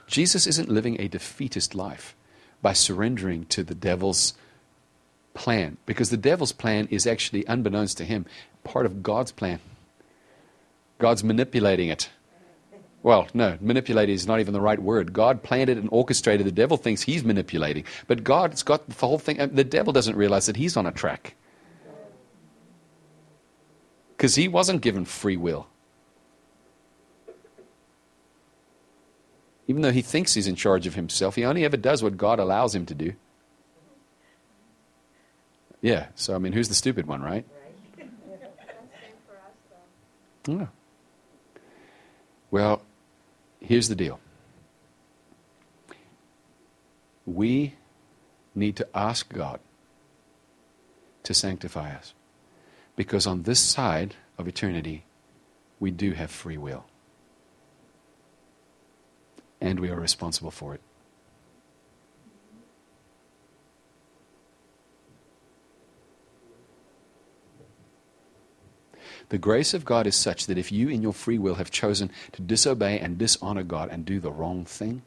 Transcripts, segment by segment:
Jesus isn't living a defeatist life by surrendering to the devil's plan, because the devil's plan is actually, unbeknownst to him, part of God's plan. God's manipulating it. Well, no, manipulating is not even the right word. God planned it and orchestrated. The devil thinks he's manipulating. But God's got the whole thing. The devil doesn't realize that he's on a track. Because he wasn't given free will. Even though he thinks he's in charge of himself, he only ever does what God allows him to do. Yeah, so I mean, who's the stupid one, right? Yeah. Well, here's the deal. We need to ask God to sanctify us. Because on this side of eternity, we do have free will. And we are responsible for it. The grace of God is such that if you in your free will have chosen to disobey and dishonor God and do the wrong thing,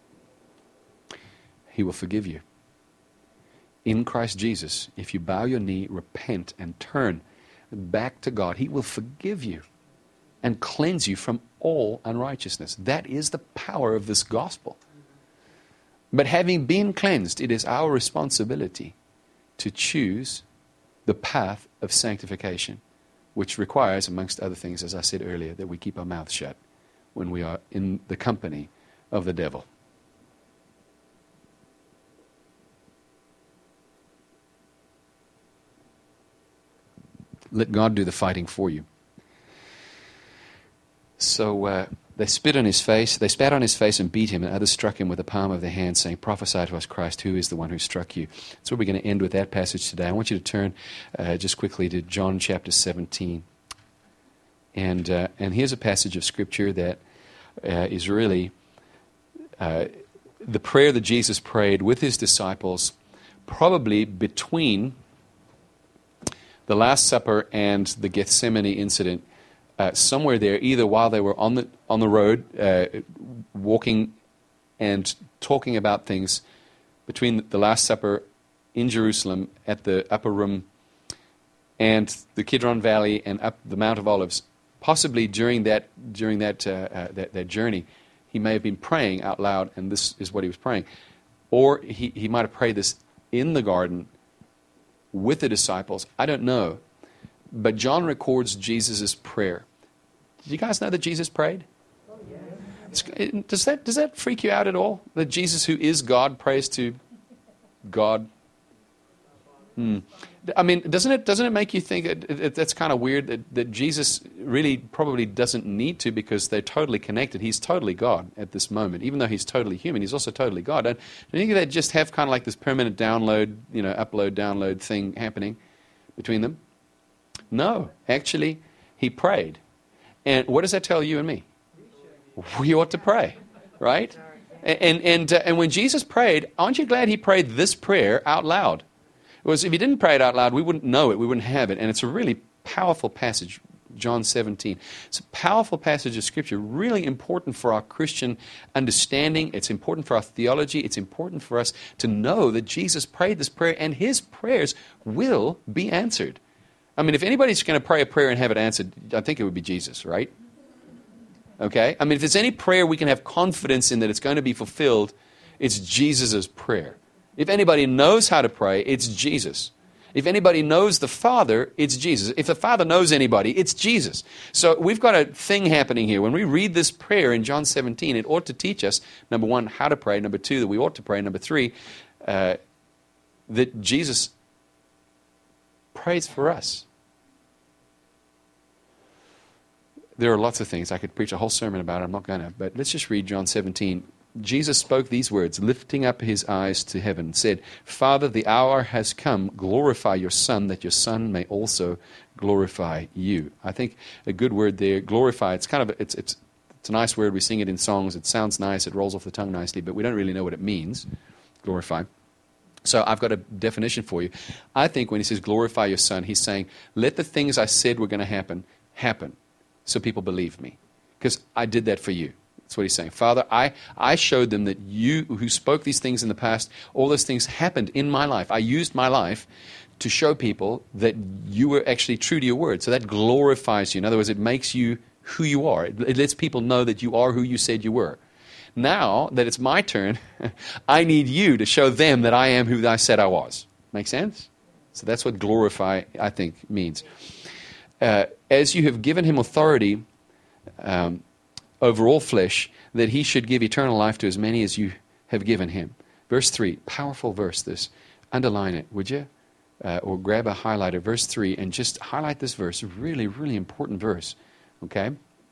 He will forgive you. In Christ Jesus, if you bow your knee, repent, and turn back to God, He will forgive you and cleanse you from all unrighteousness. That is the power of this gospel. But having been cleansed, it is our responsibility to choose the path of sanctification, which requires, amongst other things, as I said earlier, that we keep our mouths shut when we are in the company of the devil. Let God do the fighting for you. So they spat on his face and beat him, and others struck him with the palm of their hand, saying, "Prophesy to us, Christ, who is the one who struck you?" So we're going to end with that passage today. I want you to turn just quickly to John chapter 17. And here's a passage of Scripture that is really the prayer that Jesus prayed with his disciples, probably between the Last Supper and the Gethsemane incident. Somewhere there, either while they were on the road, walking and talking about things, between the Last Supper in Jerusalem at the upper room and the Kidron Valley and up the Mount of Olives, possibly during that journey, he may have been praying out loud, and this is what he was praying, or he might have prayed this in the garden with the disciples. I don't know. But John records Jesus' prayer. Did you guys know that Jesus prayed? Oh, yeah. Does that freak you out at all? That Jesus, who is God, prays to God? I mean, doesn't it make you think that's kind of weird that Jesus really probably doesn't need to, because they're totally connected. He's totally God at this moment. Even though he's totally human, he's also totally God. Don't you think they just have kind of like this permanent download, upload, download thing happening between them? No, actually, he prayed. And what does that tell you and me? We ought to pray, right? And when Jesus prayed, aren't you glad he prayed this prayer out loud? Because if he didn't pray it out loud, we wouldn't know it, we wouldn't have it. And it's a really powerful passage, John 17. It's a powerful passage of Scripture, really important for our Christian understanding. It's important for our theology. It's important for us to know that Jesus prayed this prayer, and his prayers will be answered. I mean, if anybody's going to pray a prayer and have it answered, I think it would be Jesus, right? Okay? I mean, if there's any prayer we can have confidence in that it's going to be fulfilled, it's Jesus' prayer. If anybody knows how to pray, it's Jesus. If anybody knows the Father, it's Jesus. If the Father knows anybody, it's Jesus. So we've got a thing happening here. When we read this prayer in John 17, it ought to teach us, number one, how to pray. Number two, that we ought to pray. Number three, that Jesus prays for us. There are lots of things. I could preach a whole sermon about it. I'm not going to. But let's just read John 17. Jesus spoke these words, lifting up his eyes to heaven, said, "Father, the hour has come. Glorify your Son, that your Son may also glorify you." I think a good word there, glorify. It's kind of it's a nice word. We sing it in songs. It sounds nice. It rolls off the tongue nicely, but we don't really know what it means. Glorify. So I've got a definition for you. I think when he says glorify your Son, he's saying, let the things I said were going to happen, so people believe me. Because I did that for you. That's what he's saying. Father, I showed them that you who spoke these things in the past, all those things happened in my life. I used my life to show people that you were actually true to your word. So that glorifies you. In other words, it makes you who you are. It lets people know that you are who you said you were. Now that it's my turn, I need you to show them that I am who I said I was. Make sense? So that's what glorify, I think, means. As you have given him authority over all flesh, that he should give eternal life to as many as you have given him. Verse 3, powerful verse this. Underline it, would you? Or grab a highlighter, verse 3, and just highlight this verse. Really, really important verse. Okay?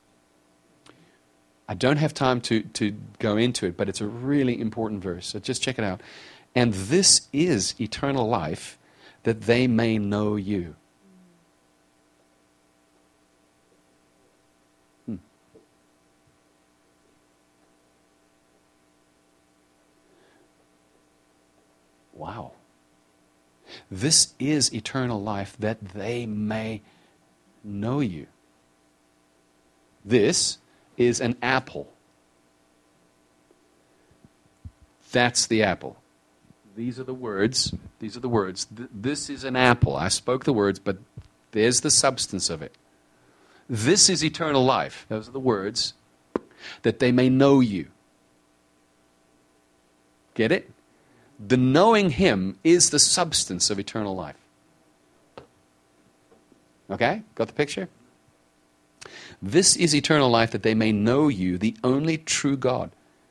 I don't have time to go into it, but it's a really important verse. So just check it out. And this is eternal life, that they may know you. Wow. This is eternal life, that they may know you. This is an apple. That's the apple. These are the words. These are the words. This is an apple. I spoke the words, but there's the substance of it. This is eternal life. Those are the words. That they may know you. Get it? The knowing him is the substance of eternal life. Okay? Got the picture? This is eternal life, that they may know you, the only true God.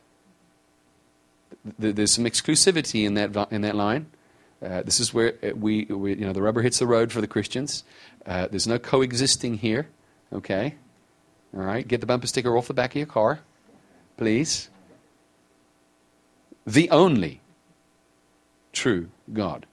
There's some exclusivity in that line. This is where we the rubber hits the road for the Christians. There's no coexisting here. Okay? All right? Get the bumper sticker off the back of your car, please. The only true God.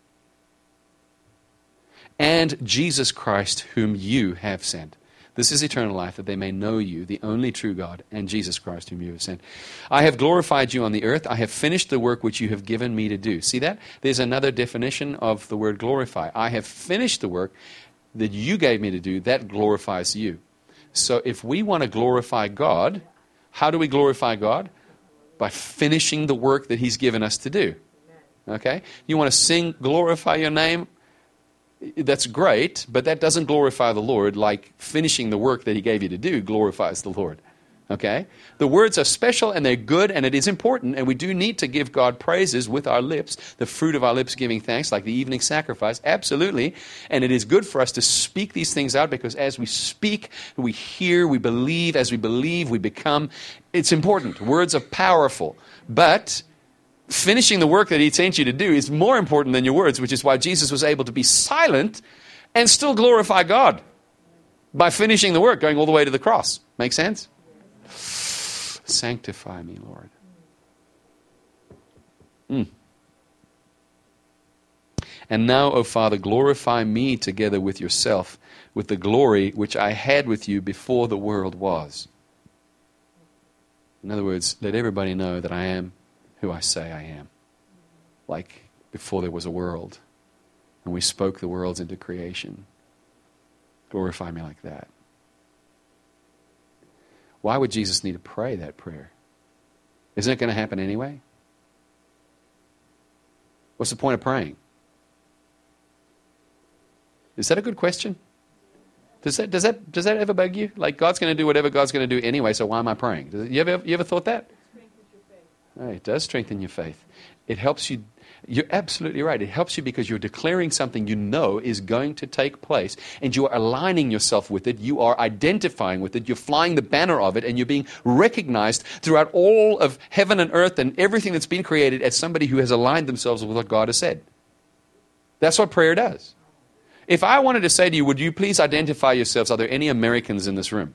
And Jesus Christ, whom you have sent. This is eternal life, that they may know you, the only true God, and Jesus Christ, whom you have sent. I have glorified you on the earth. I have finished the work which you have given me to do. See that? There's another definition of the word glorify. I have finished the work that you gave me to do. That glorifies you. So if we want to glorify God, how do we glorify God? By finishing the work that he's given us to do. Okay? You want to sing, glorify your name? That's great, but that doesn't glorify the Lord like finishing the work that he gave you to do glorifies the Lord. Okay? The words are special and they're good and it is important, and we do need to give God praises with our lips, the fruit of our lips giving thanks, like the evening sacrifice. Absolutely. And it is good for us to speak these things out, because as we speak, we hear, we believe. As we believe, we become. It's important. Words are powerful. But finishing the work that he sent you to do is more important than your words, which is why Jesus was able to be silent and still glorify God by finishing the work, going all the way to the cross. Make sense? Sanctify me, Lord. And now, O Father, glorify me together with yourself, with the glory which I had with you before the world was. In other words, let everybody know that I am who I say I am. Like before there was a world, and we spoke the worlds into creation. Glorify me like that. Why would Jesus need to pray that prayer? Isn't it going to happen anyway? What's the point of praying? Is that a good question? Does that ever bug you? Like, God's going to do whatever God's going to do anyway, so why am I praying? You ever thought that? Oh, it does strengthen your faith. It helps you. You're absolutely right. It helps you because you're declaring something you know is going to take place, and you are aligning yourself with it. You are identifying with it. You're flying the banner of it, and you're being recognized throughout all of heaven and earth and everything that's been created as somebody who has aligned themselves with what God has said. That's what prayer does. If I wanted to say to you, would you please identify yourselves? Are there any Americans in this room?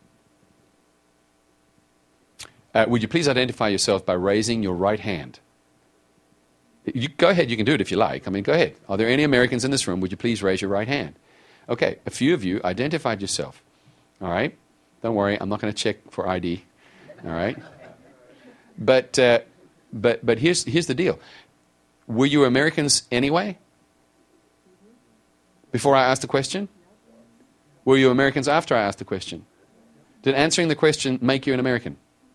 Would you please identify yourself by raising your right hand? You, go ahead, you can do it if you like. I mean, go ahead. Are there any Americans in this room? Would you please raise your right hand? Okay, a few of you identified yourself. All right? Don't worry, I'm not going to check for ID. All right? But here's the deal. Were you Americans anyway? Before I asked the question? Were you Americans after I asked the question? Did answering the question make you an American?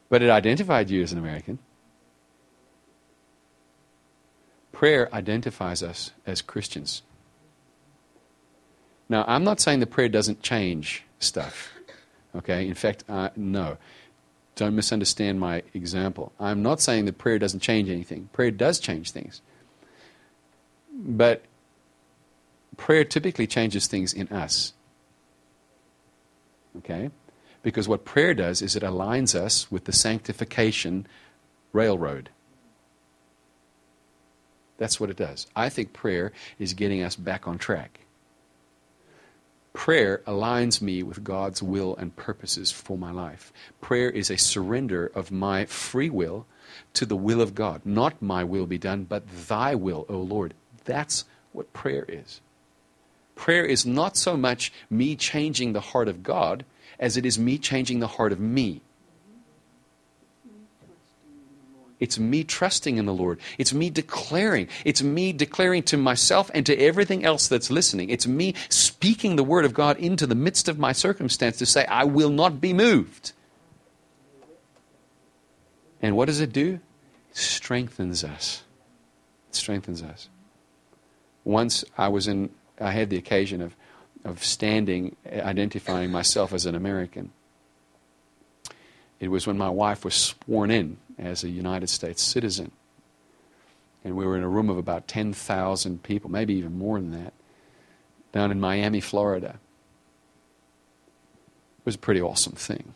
But it identified you as an American. Prayer identifies us as Christians. Now, I'm not saying that prayer doesn't change stuff. Okay? In fact, no. Don't misunderstand my example. I'm not saying that prayer doesn't change anything. Prayer does change things. But prayer typically changes things in us. Okay? Because what prayer does is it aligns us with the sanctification railroad. That's what it does. I think prayer is getting us back on track. Prayer aligns me with God's will and purposes for my life. Prayer is a surrender of my free will to the will of God. Not my will be done, but thy will, O Lord. That's what prayer is. Prayer is not so much me changing the heart of God as it is me changing the heart of me. It's me trusting in the Lord. It's me declaring. It's me declaring to myself and to everything else that's listening. It's me speaking the word of God into the midst of my circumstance to say, I will not be moved. And what does it do? It strengthens us. It strengthens us. Once I had the occasion of standing, identifying myself as an American. It was when my wife was sworn in as a United States citizen. And we were in a room of about 10,000 people, maybe even more than that, down in Miami, Florida. It was a pretty awesome thing.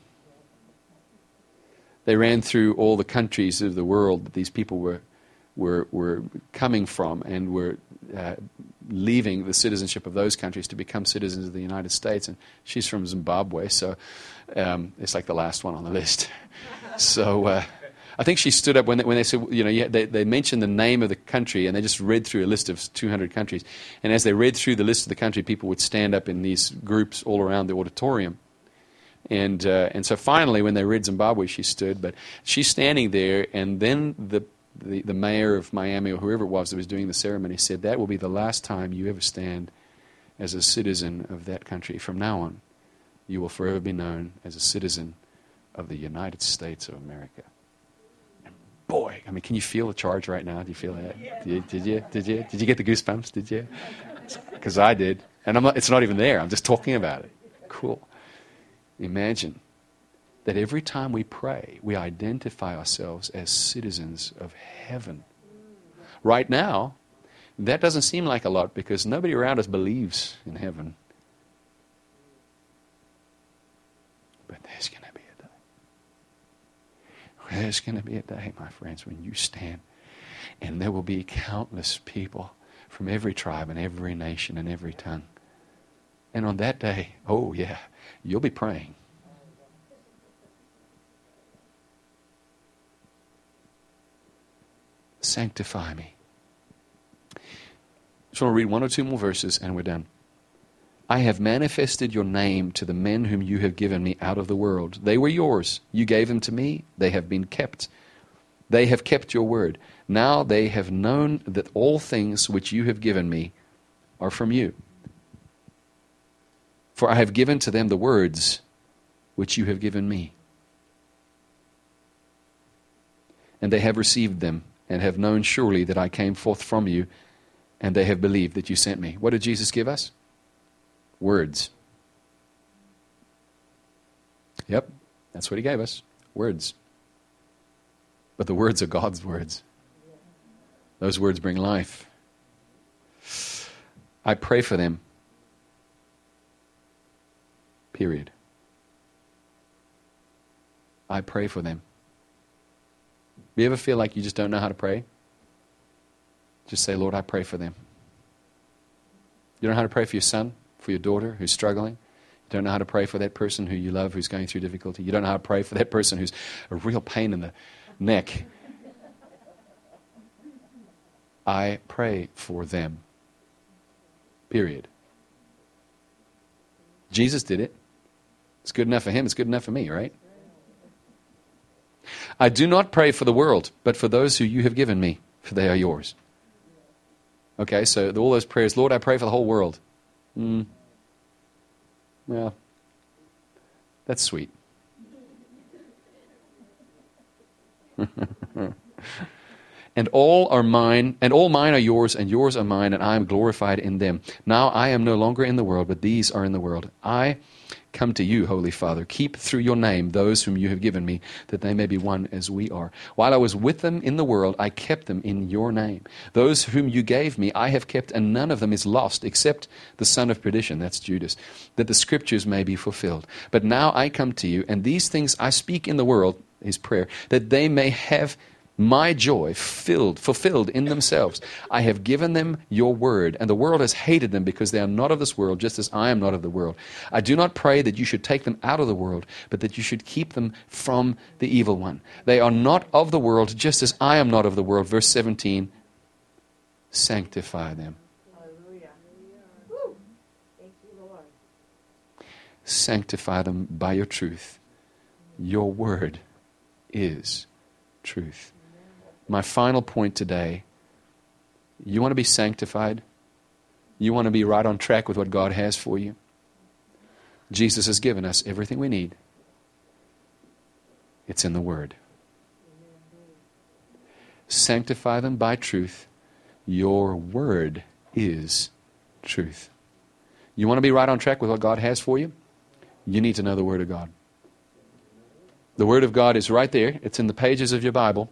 They ran through all the countries of the world that these people were coming from and were leaving the citizenship of those countries to become citizens of the United States. And she's from Zimbabwe, so it's like the last one on the list. So I think she stood up when they said, they mentioned the name of the country, and they just read through a list of 200 countries. And as they read through the list of the country, people would stand up in these groups all around the auditorium. And so finally, when they read Zimbabwe, she stood. But she's standing there, and then the mayor of Miami, or whoever it was that was doing the ceremony, said, that will be the last time you ever stand as a citizen of that country. From now on, you will forever be known as a citizen of the United States of America. And boy, I mean, can you feel the charge right now? Do you feel that? Yeah. Did you get the goosebumps? Did you? Because I did. And it's not even there. I'm just talking about it. Cool. Imagine that every time we pray, we identify ourselves as citizens of heaven. Right now, that doesn't seem like a lot because nobody around us believes in heaven. But there's going to be a day. There's going to be a day, my friends, when you stand and there will be countless people from every tribe and every nation and every tongue. And on that day, oh yeah, you'll be praying. Sanctify me. Just want to read one or two more verses and we're done. I have manifested your name to the men whom you have given me out of the world. They were yours. You gave them to me. They have been kept. They have kept your word. Now they have known that all things which you have given me are from you. For I have given to them the words which you have given me. And they have received them, and have known surely that I came forth from you, and they have believed that you sent me. What did Jesus give us? Words. Yep, that's what he gave us. Words. But the words are God's words. Those words bring life. I pray for them. Period. I pray for them. Do you ever feel like you just don't know how to pray? Just say, Lord, I pray for them. You don't know how to pray for your son, for your daughter who's struggling. You don't know how to pray for that person who you love who's going through difficulty. You don't know how to pray for that person who's a real pain in the neck. I pray for them. Period. Jesus did it. It's good enough for him. It's good enough for me, right? I do not pray for the world, but for those who you have given me, for they are yours. Okay, so all those prayers, Lord, I pray for the whole world. Well, that's sweet. and all are mine, and all mine are yours, and yours are mine, and I am glorified in them. Now I am no longer in the world, but these are in the world. I come to you, Holy Father. Keep through your name those whom you have given me, that they may be one as we are. While I was with them in the world, I kept them in your name. Those whom you gave me, I have kept, and none of them is lost, except the son of perdition, that's Judas, that the scriptures may be fulfilled. But now I come to you, and these things I speak in the world, his prayer, that they may have my joy fulfilled in themselves. I have given them your word, and the world has hated them because they are not of this world, just as I am not of the world. I do not pray that you should take them out of the world, but that you should keep them from the evil one. They are not of the world, just as I am not of the world. Verse 17, sanctify them. Hallelujah. Thank you, Lord. Sanctify them by your truth. Your word is truth. My final point today, you want to be sanctified? You want to be right on track with what God has for you? Jesus has given us everything we need. It's in the Word. Sanctify them by truth. Your Word is truth. You want to be right on track with what God has for you? You need to know the Word of God. The Word of God is right there. It's in the pages of your Bible.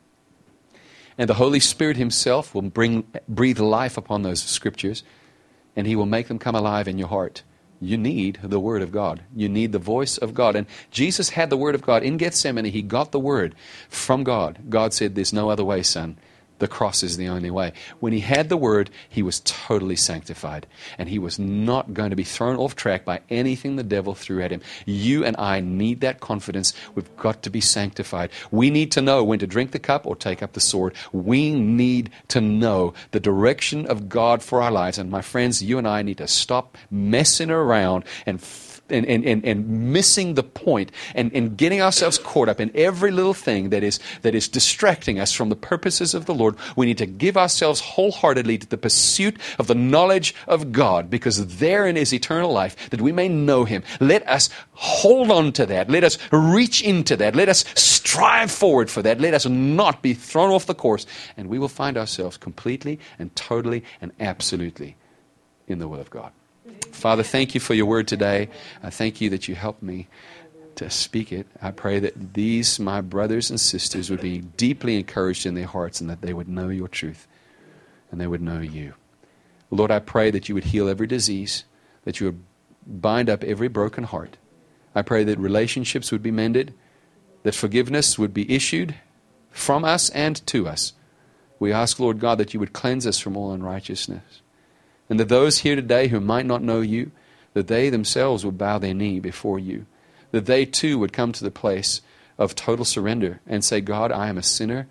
And the Holy Spirit Himself will breathe life upon those scriptures, and He will make them come alive in your heart. You need the Word of God. You need the voice of God. And Jesus had the Word of God. In Gethsemane, He got the Word from God. God said, there's no other way, son. The cross is the only way. When He had the Word, He was totally sanctified. And He was not going to be thrown off track by anything the devil threw at Him. You and I need that confidence. We've got to be sanctified. We need to know when to drink the cup or take up the sword. We need to know the direction of God for our lives. And my friends, you and I need to stop messing around and missing the point and getting ourselves caught up in every little thing that is distracting us from the purposes of the Lord. We need to give ourselves wholeheartedly to the pursuit of the knowledge of God, because therein is eternal life, that we may know Him. Let us hold on to that. Let us reach into that. Let us strive forward for that. Let us not be thrown off the course, and we will find ourselves completely and totally and absolutely in the will of God. Father, thank you for your word today. I thank you that you helped me to speak it. I pray that these, my brothers and sisters, would be deeply encouraged in their hearts, and that they would know your truth and they would know you. Lord, I pray that you would heal every disease, that you would bind up every broken heart. I pray that relationships would be mended, that forgiveness would be issued from us and to us. We ask, Lord God, that you would cleanse us from all unrighteousness. And that those here today who might not know you, that they themselves would bow their knee before you. That they too would come to the place of total surrender and say, God, I am a sinner.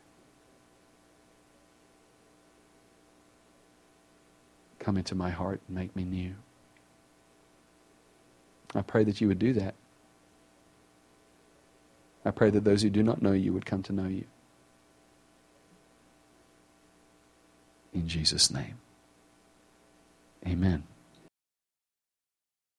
Come into my heart and make me new. I pray that you would do that. I pray that those who do not know you would come to know you. In Jesus' name. Amen.